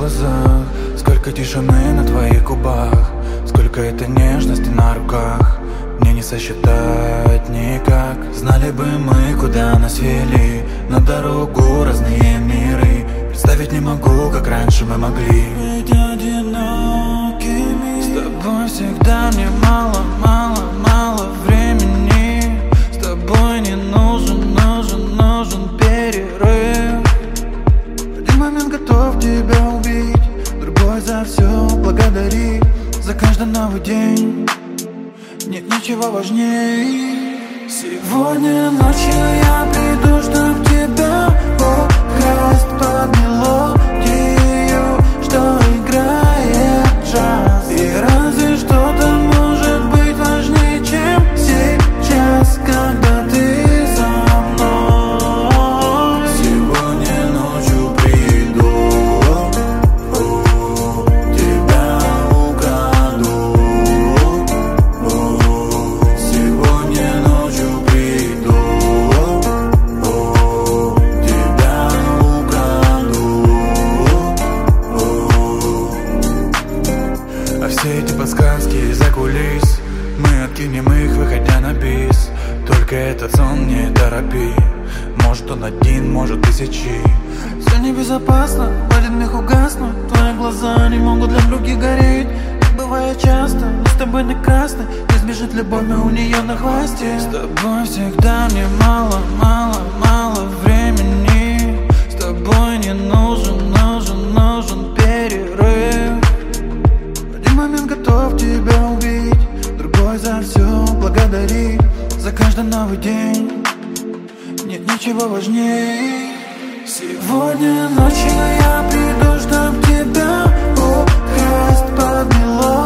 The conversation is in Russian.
глазах, сколько тишины на твоих губах, сколько это нежности на руках, мне не сосчитать никак. Знали бы мы, куда нас вели, на дорогу разные миры. Представить не могу, как раньше мы могли быть одинокими. С тобой всегда мне мало, мало, мало времени. С тобой не нужен перерыв. В один момент готов тебя убить, другой за все благодарить. За каждый новый день нет ничего важнее. Сегодня ночью я приду, чтоб тебя украсть под мелодию, что играет джаз. И разве что-то может быть важнее, чем сейчас, когда ты со мной. Сегодня ночью приду, тебя украду. Сегодня ночью приду, тебя украду. А все эти подсказки из-за кулис мы откинем их, выходя на бис. Только этот сон не торопи, может он один, может тысячи. Все небезопасно, в один миг угаснут. Твои глаза не могут для других гореть. Так бывает часто, мы с тобой на красной. Не сбежит любовь, мы у нее на хвосте. С тобой всегда мне мало, мало, мало времени. С тобой не нужен перерыв. В один момент готов тебя убить, другой за все благодарить. За каждый новый день нет ничего важнее. Сегодня ночью я приду, чтоб тебя украсть под мелодию.